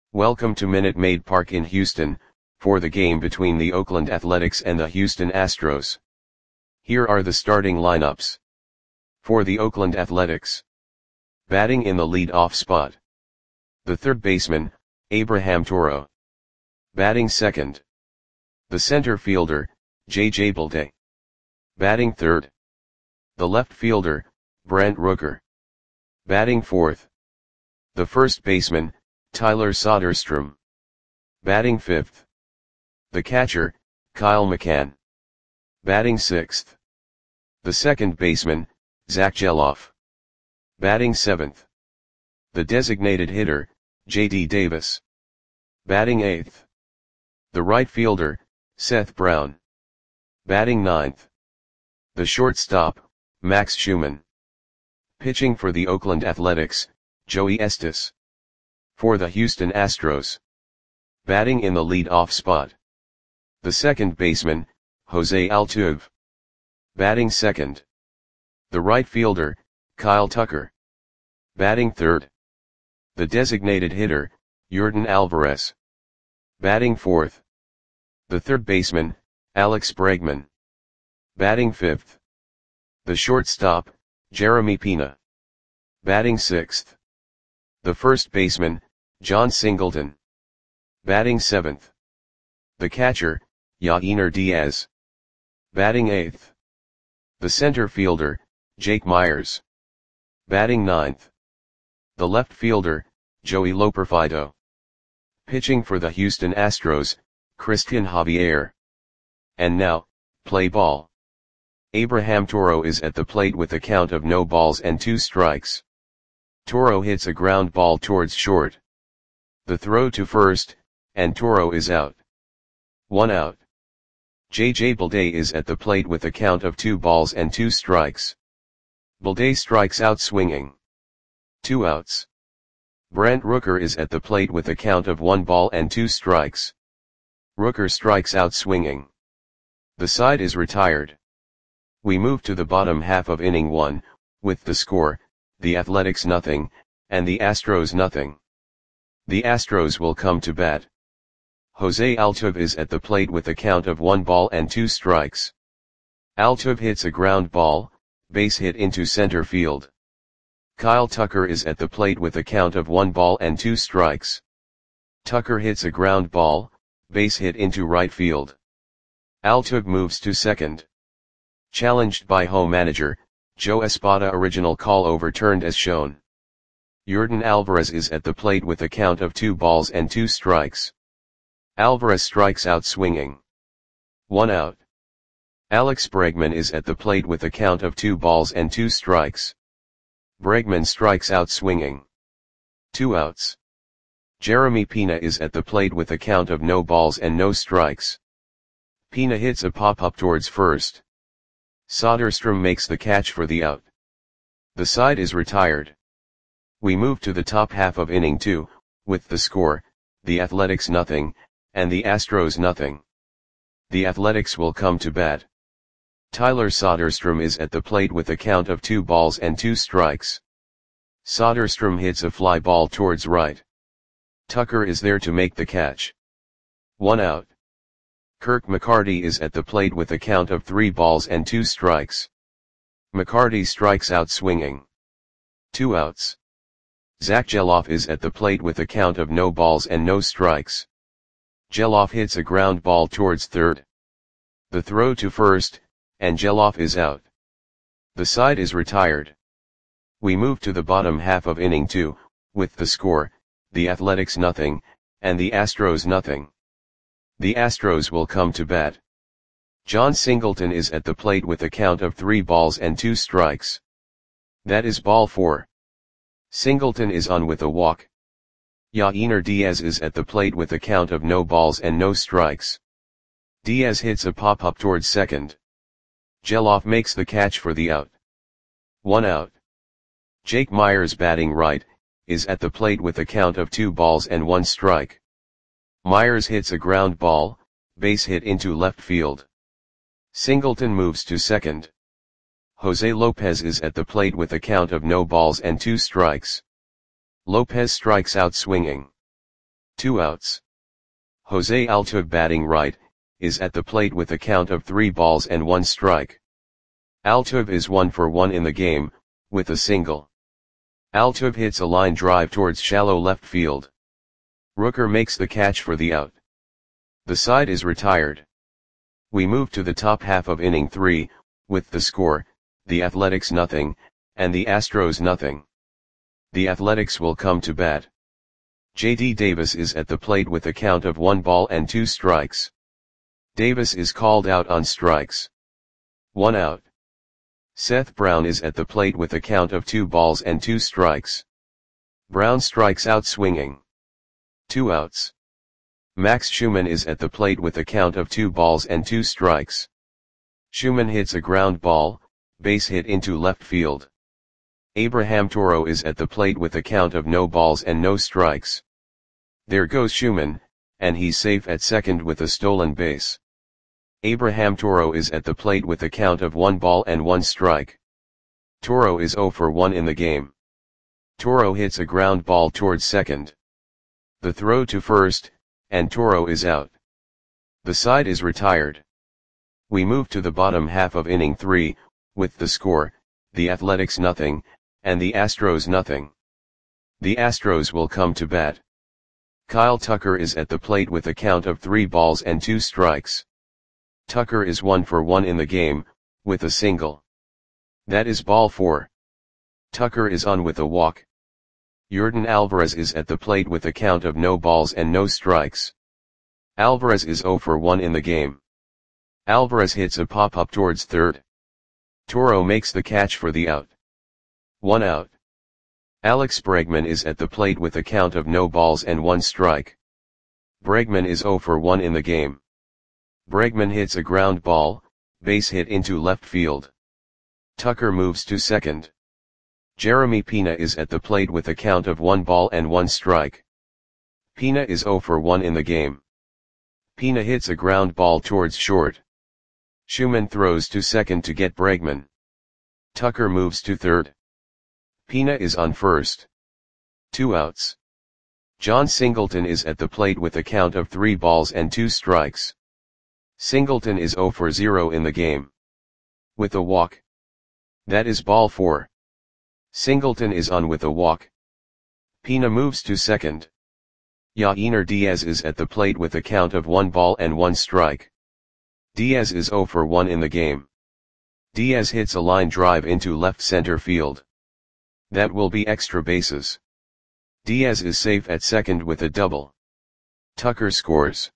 Welcome to Minute Maid Park in Houston, for the game between the Oakland Athletics and the Houston Astros. Here are the starting lineups. For the Oakland Athletics. Batting in the lead-off spot. The third baseman, Abraham Toro. Batting second. The center fielder, J.J. Bleday. Batting third. The left fielder, Brent Rooker. Batting fourth. The first baseman, Tyler Soderstrom. Batting fifth. The catcher, Kyle McCann. Batting sixth. The second baseman, Zack Gelof. Batting seventh. The designated hitter, J.D. Davis. Batting eighth. The right fielder, Seth Brown. Batting ninth. The shortstop, Max Schumann. Pitching for the Oakland Athletics, Joey Estes. For the Houston Astros. Batting in the lead-off spot. The second baseman, Jose Altuve. Batting second. The right fielder, Kyle Tucker. Batting third. The designated hitter, Yordan Alvarez. Batting fourth. The third baseman, Alex Bregman. Batting fifth. The shortstop, Jeremy Pena. Batting sixth. The first baseman, Jon Singleton. Batting seventh. The catcher, Yainer Diaz. Batting eighth. The center fielder, Jake Meyers. Batting ninth. The left fielder, Joey Loperfido. Pitching for the Houston Astros, Christian Javier. And now, play ball. Abraham Toro is at the plate with a count of no balls and 2 strikes. Toro hits a ground ball towards short. The throw to first, and Toro is out. 1 out. J.J. Bleday is at the plate with a count of 2 balls and 2 strikes. Bleday strikes out swinging. 2 outs. Brent Rooker is at the plate with a count of 1 ball and 2 strikes. Rooker strikes out swinging. The side is retired. We move to the bottom half of inning 1, with the score, the Athletics nothing, and the Astros nothing. The Astros will come to bat. Jose Altuve is at the plate with a count of 1 ball and 2 strikes. Altuve hits a ground ball, base hit into center field. Kyle Tucker is at the plate with a count of 1 ball and 2 strikes. Tucker hits a ground ball, base hit into right field. Altuve moves to second. Challenged by home manager, Joe Espada. Original call overturned as shown. Yordan Alvarez is at the plate with a count of 2 balls and 2 strikes. Alvarez strikes out swinging. 1 out. Alex Bregman is at the plate with a count of 2 balls and 2 strikes. Bregman strikes out swinging. 2 outs. Jeremy Pena is at the plate with a count of no balls and no strikes. Pena hits a pop-up towards first. Soderstrom makes the catch for the out. The side is retired. We move to the top half of inning 2, with the score, the Athletics nothing, and the Astros nothing. The Athletics will come to bat. Tyler Soderstrom is at the plate with a count of 2 balls and 2 strikes. Soderstrom hits a fly ball towards right. Tucker is there to make the catch. 1 out. Kirk McCarty is at the plate with a count of 3 balls and 2 strikes. McCarty strikes out swinging. 2 outs. Zack Gelof is at the plate with a count of no balls and no strikes. Gelof hits a ground ball towards third. The throw to first, and Gelof is out. The side is retired. We move to the bottom half of inning 2, with the score, the Athletics nothing, and the Astros nothing. The Astros will come to bat. Jon Singleton is at the plate with a count of 3 balls and 2 strikes. That is ball 4. Singleton is on with a walk. Yainer Diaz is at the plate with a count of no balls and no strikes. Diaz hits a pop-up towards second. Gelof makes the catch for the out. 1 out. Jake Meyers, batting right, is at the plate with a count of 2 balls and 1 strike. Meyers hits a ground ball, base hit into left field. Singleton moves to second. Jose Lopez is at the plate with a count of no balls and 2 strikes. Lopez strikes out swinging. 2 outs. Jose Altuve batting right, is at the plate with a count of 3 balls and 1 strike. Altuve is 1 for 1 in the game, with a single. Altuve hits a line drive towards shallow left field. Rooker makes the catch for the out. The side is retired. We move to the top half of inning 3, with the score, the Athletics nothing, and the Astros nothing. The Athletics will come to bat. J.D. Davis is at the plate with a count of 1 ball and 2 strikes. Davis is called out on strikes. 1 out. Seth Brown is at the plate with a count of 2 balls and 2 strikes. Brown strikes out swinging. 2 outs. Max Schumann is at the plate with a count of 2 balls and 2 strikes. Schumann hits a ground ball, base hit into left field. Abraham Toro is at the plate with a count of no balls and no strikes. There goes Schumann, and he's safe at second with a stolen base. Abraham Toro is at the plate with a count of 1 ball and 1 strike. Toro is 0 for 1 in the game. Toro hits a ground ball towards second. The throw to first, and Toro is out. The side is retired. We move to the bottom half of inning 3, with the score, the Athletics nothing, and the Astros nothing. The Astros will come to bat. Kyle Tucker is at the plate with a count of 3 balls and 2 strikes. Tucker is 1 for 1 in the game, with a single. That is ball 4. Tucker is on with a walk. Yordan Alvarez is at the plate with a count of no balls and no strikes. Alvarez is 0 for 1 in the game. Alvarez hits a pop-up towards third. Toro makes the catch for the out. 1 out. Alex Bregman is at the plate with a count of no balls and 1 strike. Bregman is 0 for 1 in the game. Bregman hits a ground ball, base hit into left field. Tucker moves to second. Jeremy Pena is at the plate with a count of 1 ball and 1 strike. Pena is 0 for 1 in the game. Pena hits a ground ball towards short. Schumann throws to second to get Bregman. Tucker moves to third. Pena is on first. 2 outs. John Singleton is at the plate with a count of 3 balls and 2 strikes. Singleton is 0 for 0 in the game. With a walk. That is ball 4. Singleton is on with a walk. Pena moves to second. Yainer Diaz is at the plate with a count of 1 ball and 1 strike. Diaz is 0 for 1 in the game. Diaz hits a line drive into left center field. That will be extra bases. Diaz is safe at second with a double. Tucker scores.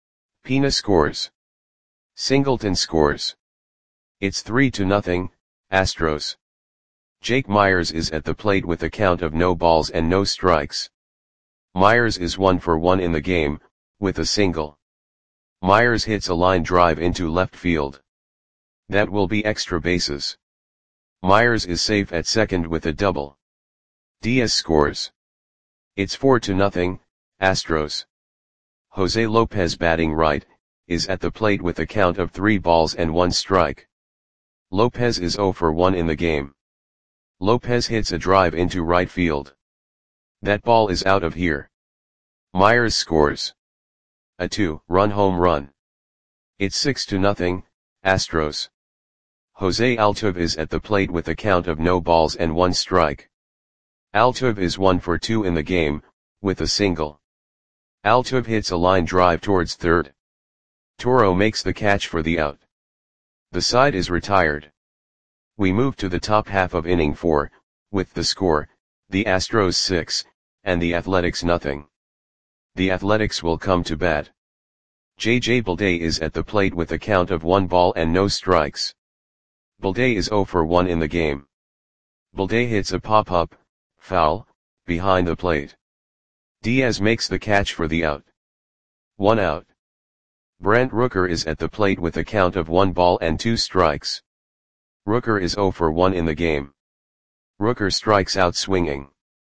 Pena scores. Singleton scores. It's 3-0, Astros. Jake Myers is at the plate with a count of no balls and no strikes. Myers is 1 for 1 in the game, with a single. Myers hits a line drive into left field. That will be extra bases. Myers is safe at second with a double. Diaz scores. It's 4-0, Astros. Jose Lopez batting right, is at the plate with a count of 3 balls and 1 strike. Lopez is 0 for 1 in the game. Lopez hits a drive into right field. That ball is out of here. Myers scores. A 2-run home run. It's 6-0, Astros. Jose Altuve is at the plate with a count of no balls and 1 strike. Altuve is 1 for 2 in the game, with a single. Altuve hits a line drive towards third. Toro makes the catch for the out. The side is retired. We move to the top half of inning 4, with the score, the Astros 6, and the Athletics nothing. The Athletics will come to bat. J.J. Bleday is at the plate with a count of 1 ball and no strikes. Bleday is 0 for 1 in the game. Bleday hits a pop-up, foul, behind the plate. Diaz makes the catch for the out. 1 out. Brent Rooker is at the plate with a count of 1 ball and 2 strikes. Rooker is 0 for 1 in the game. Rooker strikes out swinging.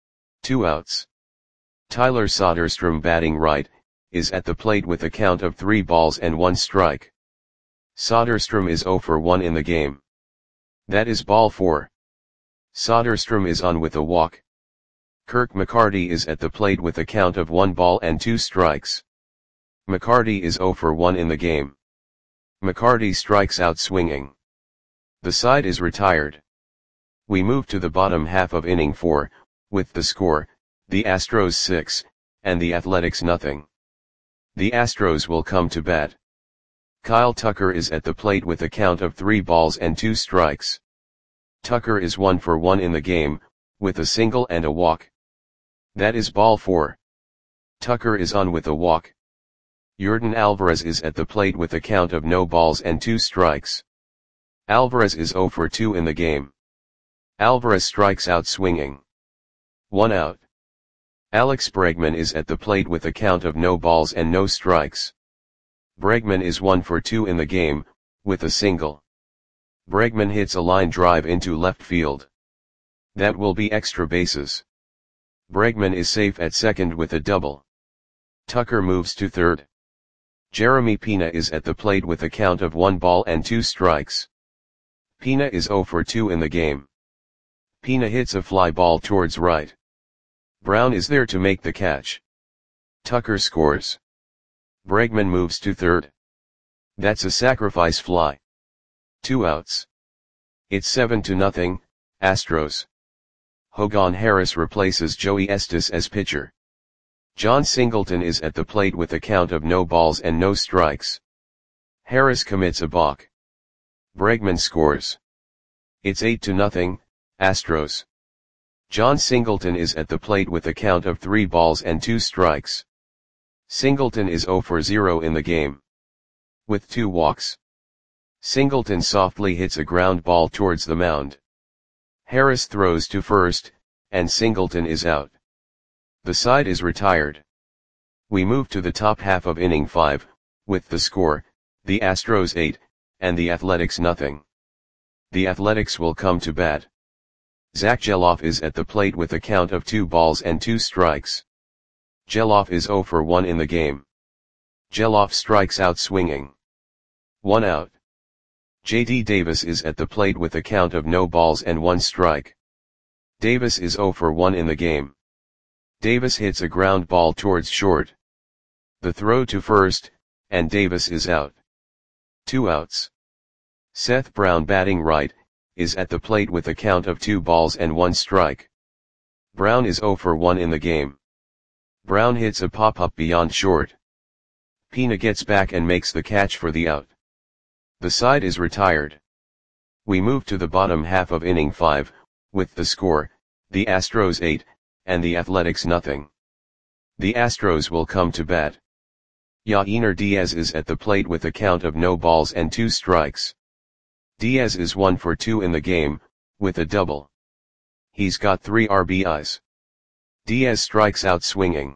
2 outs. Tyler Soderstrom batting right, is at the plate with a count of 3 balls and 1 strike. Soderstrom is 0 for 1 in the game. That is ball 4. Soderstrom is on with a walk. Kirk McCarty is at the plate with a count of 1 ball and 2 strikes. McCarty is 0 for 1 in the game. McCarty strikes out swinging. The side is retired. We move to the bottom half of inning 4, with the score, the Astros 6, and the Athletics nothing. The Astros will come to bat. Kyle Tucker is at the plate with a count of 3 balls and 2 strikes. Tucker is 1 for 1 in the game, with a single and a walk. That is ball 4. Tucker is on with a walk. Yordan Alvarez is at the plate with a count of no balls and 2 strikes. Alvarez is 0 for 2 in the game. Alvarez strikes out swinging. 1 out. Alex Bregman is at the plate with a count of no balls and no strikes. Bregman is 1 for 2 in the game, with a single. Bregman hits a line drive into left field. That will be extra bases. Bregman is safe at second with a double. Tucker moves to third. Jeremy Pena is at the plate with a count of 1 ball and 2 strikes. Pena is 0 for 2 in the game. Pena hits a fly ball towards right. Brown is there to make the catch. Tucker scores. Bregman moves to third. That's a sacrifice fly. 2 outs. It's 7-0, Astros. Hogan Harris replaces Joey Estes as pitcher. John Singleton is at the plate with a count of no balls and no strikes. Harris commits a balk. Bregman scores. It's 8-0, Astros. John Singleton is at the plate with a count of 3 balls and 2 strikes. Singleton is 0 for 0 in the game. With 2 walks. Singleton softly hits a ground ball towards the mound. Harris throws to first, and Singleton is out. The side is retired. We move to the top half of inning 5, with the score, the Astros 8, and the Athletics nothing. The Athletics will come to bat. Zach Gelof is at the plate with a count of 2 balls and 2 strikes. Gelof is 0 for 1 in the game. Gelof strikes out swinging. 1 out. J.D. Davis is at the plate with a count of no balls and 1 strike. Davis is 0 for 1 in the game. Davis hits a ground ball towards short. The throw to first, and Davis is out. 2 outs. Seth Brown, batting right, is at the plate with a count of 2 balls and 1 strike. Brown is 0 for 1 in the game. Brown hits a pop-up beyond short. Pena gets back and makes the catch for the out. The side is retired. We move to the bottom half of inning 5, with the score, the Astros 8, and the Athletics nothing. The Astros will come to bat. Yainer Diaz is at the plate with a count of no balls and 2 strikes. Diaz is 1 for 2 in the game, with a double. He's got 3 RBIs. Diaz strikes out swinging.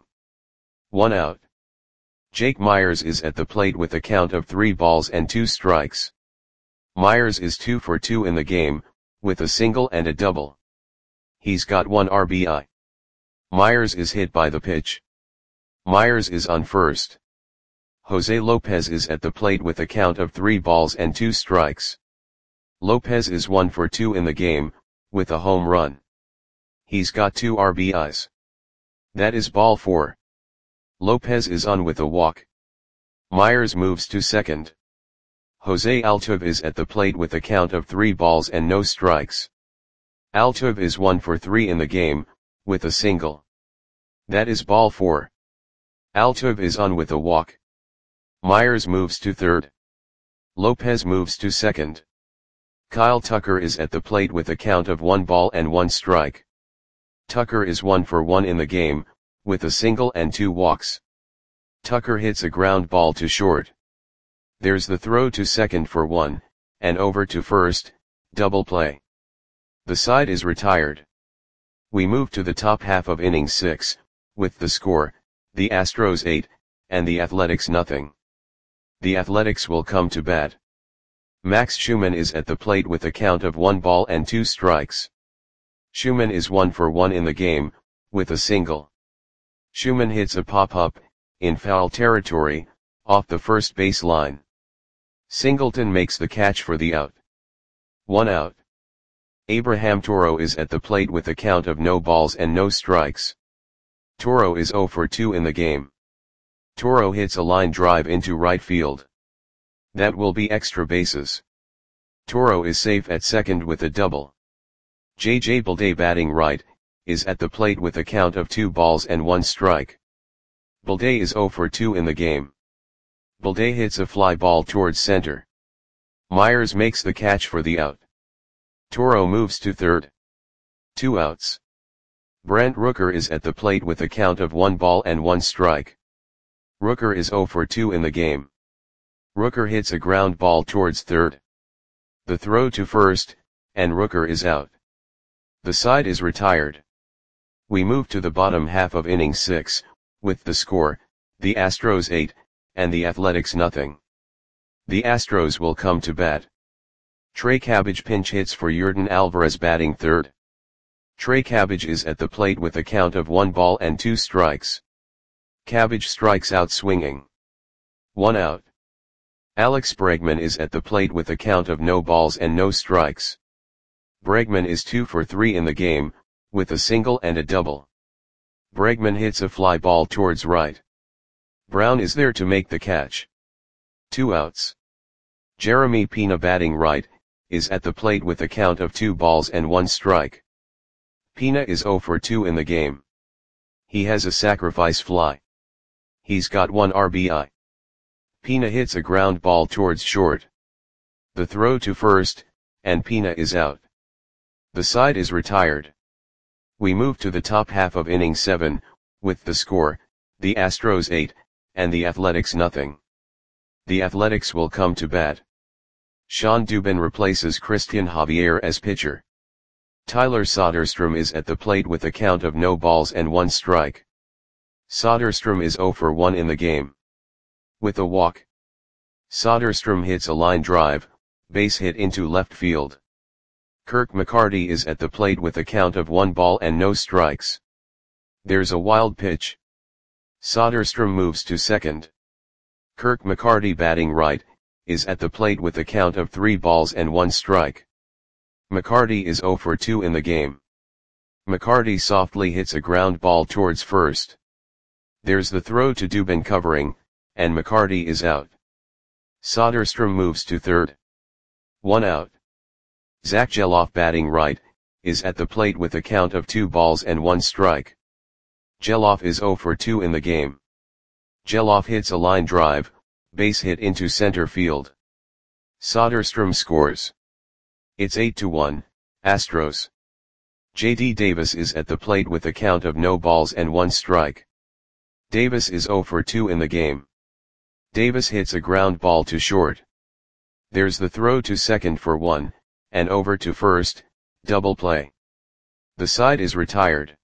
1 out. Jake Myers is at the plate with a count of 3 balls and 2 strikes. Myers is 2 for 2 in the game, with a single and a double. He's got 1 RBI. Myers is hit by the pitch. Myers is on first. Jose Lopez is at the plate with a count of 3 balls and 2 strikes. Lopez is 1 for 2 in the game, with a home run. He's got 2 RBIs. That is ball 4. Lopez is on with a walk. Myers moves to second. Jose Altuve is at the plate with a count of 3 balls and no strikes. Altuve is 1 for 3 in the game, with a single. That is ball 4. Altuve is on with a walk. Myers moves to third. Lopez moves to second. Kyle Tucker is at the plate with a count of 1 ball and 1 strike. Tucker is 1 for 1 in the game, with a single and 2 walks. Tucker hits a ground ball to short. There's the throw to second for 1, and over to first, double play. The side is retired. We move to the top half of inning 6, with the score, the Astros 8, and the Athletics nothing. The Athletics will come to bat. Max Schumann is at the plate with a count of 1 ball and 2 strikes. Schumann is 1 for 1 in the game, with a single. Schumann hits a pop-up, in foul territory, off the first base line. Singleton makes the catch for the out. 1 out. Abraham Toro is at the plate with a count of no balls and no strikes. Toro is 0 for 2 in the game. Toro hits a line drive into right field. That will be extra bases. Toro is safe at second with a double. J.J. Bleday batting right, is at the plate with a count of 2 balls and 1 strike. Bleday is 0 for 2 in the game. Bleday hits a fly ball towards center. Myers makes the catch for the out. Toro moves to third. 2 outs. Brent Rooker is at the plate with a count of 1 ball and 1 strike. Rooker is 0 for 2 in the game. Rooker hits a ground ball towards third. The throw to first, and Rooker is out. The side is retired. We move to the bottom half of inning 6, with the score, the Astros 8, and the Athletics nothing. The Astros will come to bat. Trey Cabbage pinch hits for Yordan Alvarez batting third. Trey Cabbage is at the plate with a count of 1 ball and 2 strikes. Cabbage strikes out swinging. 1 out. Alex Bregman is at the plate with a count of no balls and no strikes. Bregman is 2 for 3 in the game, with a single and a double. Bregman hits a fly ball towards right. Brown is there to make the catch. 2 outs. Jeremy Pina batting right, is at the plate with a count of 2 balls and 1 strike. Pina is 0 for 2 in the game. He has a sacrifice fly. He's got 1 RBI. Pina hits a ground ball towards short. The throw to first, and Pina is out. The side is retired. We move to the top half of inning 7, with the score, the Astros 8, and the Athletics nothing. The Athletics will come to bat. Sean Dubin replaces Christian Javier as pitcher. Tyler Soderstrom is at the plate with a count of no balls and 1 strike. Soderstrom is 0 for 1 in the game. With a walk. Soderstrom hits a line drive, base hit into left field. Kirk McCarty is at the plate with a count of 1 ball and no strikes. There's a wild pitch. Soderstrom moves to second. Kirk McCarty batting right, is at the plate with a count of 3 balls and 1 strike. McCarty is 0 for 2 in the game. McCarty softly hits a ground ball towards first. There's the throw to Dubin covering, and McCarty is out. Soderstrom moves to third. 1 out. Zach Geloff batting right, is at the plate with a count of 2 balls and 1 strike. Geloff is 0 for 2 in the game. Geloff hits a line drive, base hit into center field. Soderstrom scores. It's 8-1, Astros. J.D. Davis is at the plate with a count of no balls and 1 strike. Davis is 0 for 2 in the game. Davis hits a ground ball to short. There's the throw to second for 1, and over to first, double play. The side is retired.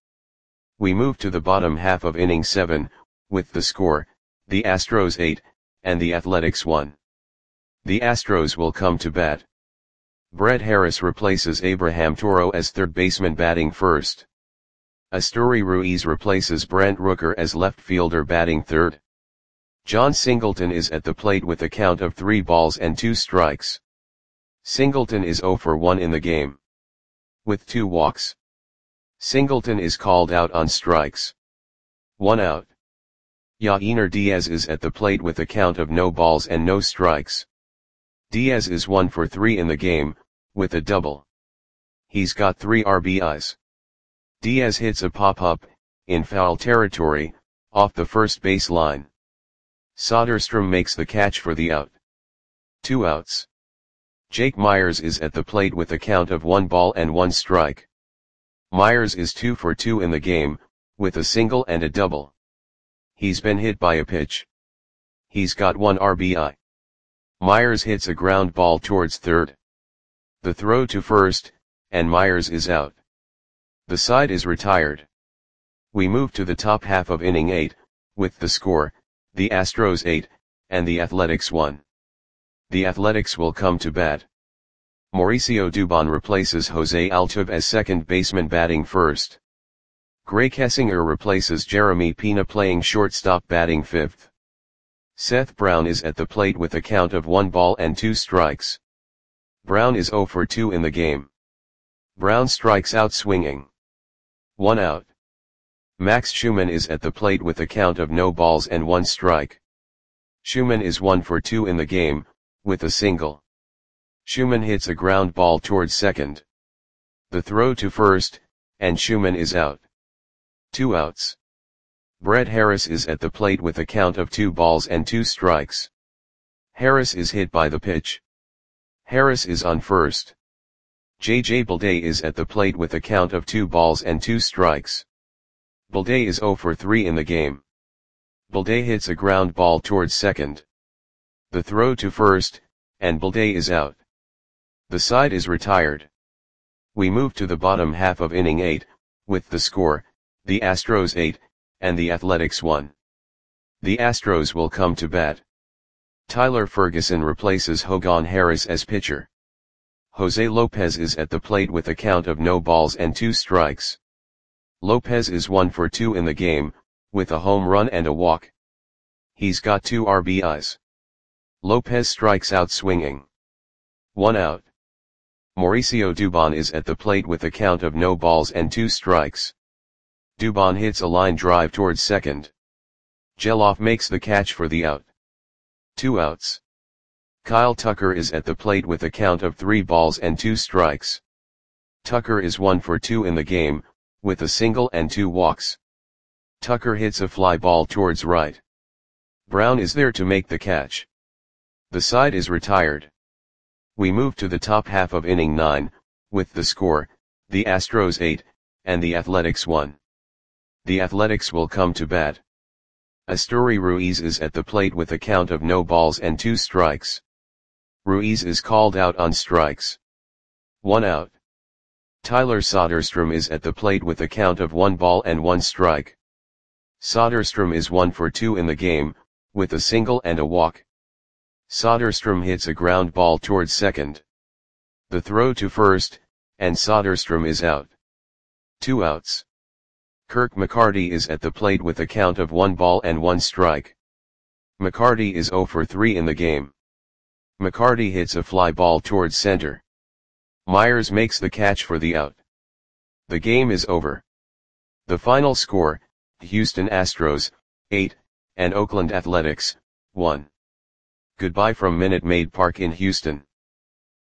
We move to the bottom half of inning 7, with the score, the Astros 8, and the Athletics 1. The Astros will come to bat. Brett Harris replaces Abraham Toro as third baseman batting first. Asturi Ruiz replaces Brent Rooker as left fielder batting third. John Singleton is at the plate with a count of 3 balls and 2 strikes. Singleton is 0 for 1 in the game. With 2 walks. Singleton is called out on strikes. 1 out. Yainer Diaz is at the plate with a count of no balls and no strikes. Diaz is 1 for 3 in the game, with a double. He's got 3 RBIs. Diaz hits a pop-up, in foul territory, off the first base line. Soderstrom makes the catch for the out. 2 outs. Jake Myers is at the plate with a count of 1 ball and 1 strike. Myers is 2 for 2 in the game, with a single and a double. He's been hit by a pitch. He's got 1 RBI. Myers hits a ground ball towards third. The throw to first, and Myers is out. The side is retired. We move to the top half of inning 8, with the score, the Astros 8, and the Athletics 1. The Athletics will come to bat. Mauricio Dubon replaces Jose Altuve as second baseman batting first. Gray Kessinger replaces Jeremy Pina playing shortstop batting fifth. Seth Brown is at the plate with a count of 1 ball and 2 strikes. Brown is 0 for 2 in the game. Brown strikes out swinging. 1 out. Max Schumann is at the plate with a count of no balls and 1 strike. Schumann is 1 for 2 in the game, with a single. Schumann hits a ground ball towards second. The throw to first, and Schumann is out. 2 outs. Brett Harris is at the plate with a count of 2 balls and 2 strikes. Harris is hit by the pitch. Harris is on first. J.J. Bleday is at the plate with a count of 2 balls and 2 strikes. Bleday is 0 for 3 in the game. Bleday hits a ground ball towards second. The throw to first, and Bleday is out. The side is retired. We move to the bottom half of inning 8, with the score, the Astros 8, and the Athletics 1. The Astros will come to bat. Tyler Ferguson replaces Hogan Harris as pitcher. Jose Lopez is at the plate with a count of no balls and 2 strikes. Lopez is 1 for 2 in the game, with a home run and a walk. He's got 2 RBIs. Lopez strikes out swinging. 1 out. Mauricio Dubon is at the plate with a count of no balls and 2 strikes. Dubon hits a line drive towards second. Geloff makes the catch for the out. 2 outs. Kyle Tucker is at the plate with a count of 3 balls and 2 strikes. Tucker is 1 for 2 in the game, with a single and 2 walks. Tucker hits a fly ball towards right. Brown is there to make the catch. The side is retired. We move to the top half of inning 9, with the score, the Astros 8, and the Athletics 1. The Athletics will come to bat. Asturi Ruiz is at the plate with a count of no balls and 2 strikes. Ruiz is called out on strikes. 1 out. Tyler Soderstrom is at the plate with a count of 1 ball and 1 strike. Soderstrom is 1 for 2 in the game, with a single and a walk. Soderstrom hits a ground ball towards second. The throw to first, and Soderstrom is out. 2 outs. Kirk McCarty is at the plate with a count of 1 ball and 1 strike. McCarty is 0 for 3 in the game. McCarty hits a fly ball towards center. Myers makes the catch for the out. The game is over. The final score, Houston Astros, 8, and Oakland Athletics, 1. Goodbye from Minute Maid Park in Houston.